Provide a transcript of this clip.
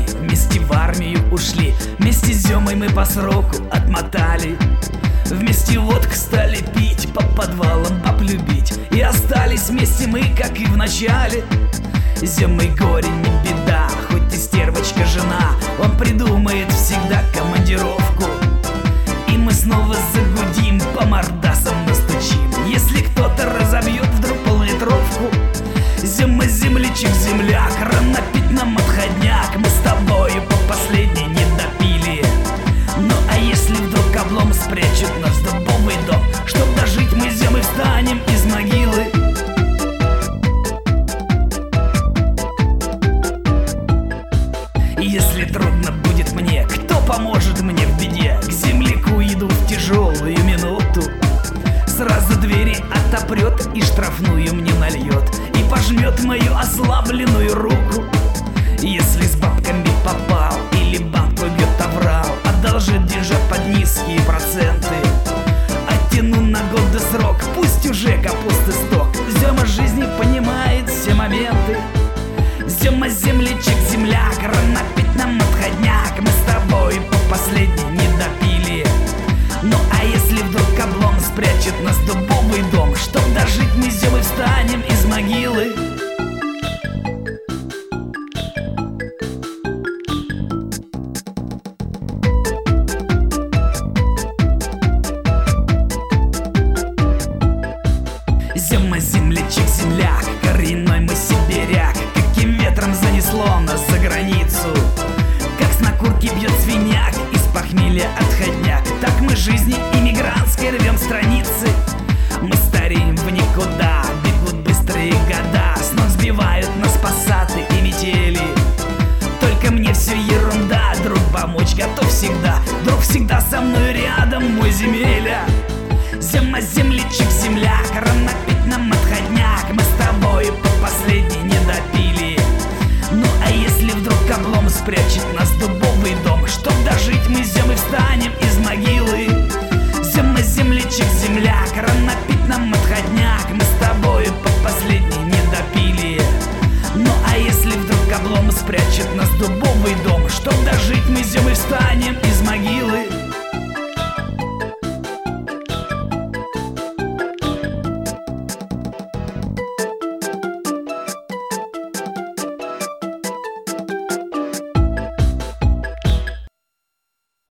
вместе в армию ушли, вместе с Зёмой мы по сроку отмотали. Вместе водку стали пить, по подвалам баб любить, и остались вместе мы, как и в начале. Зёмой горе не беда, хоть и стервочка жена, он придумает всегда командировку, и мы снова загудим, по мордасам настучим, если кто-то разобьет вдруг пол-литровку. Зёма, землячек, земляк, рано пить нам отходняк, мы с тобою по последней не допили. Ну а если вдруг облом спрячут нас в дубовый дом, чтоб дожить мы с Зёмой встанем из могилы. Если трудно будет мне, кто поможет мне в беде? К земляку иду в тяжелую минуту, сразу двери отопрет и штрафную мне нальет, и пожмет мою ослабленную руку. Если с бабками попал или банк побьет оврал, одолжит деньжат под низкие проценты, оттяну на годы срок, пусть уже капусты сток. Зёма жизни понимает все моменты. Зёма, землячек, земляк, рано пить нам отходняк, мы с тобой по последней не допили. Ну а если вдруг облом спрячет нас в дубовый дом, чтоб дожить мы с Зёмой встанем из могилы. Зёма, землячек, земляк, коренной мы сибиряк, каким ветром занесло нас за границу, как с накурки бьет свиняк, из похмелья отходняк, так мы жизни иммигрантской рвем страницы. Мы стареем в никуда, бегут быстрые года, с ног сбивают нас пассаты и метели. Только мне все ерунда, друг помочь готов всегда, друг всегда со мной рядом, мой земеля. Зёма, землячек, земляк, рано пить нам отходняк, мы с тобой по последней не допили. Ну а если вдруг облом спрячет нас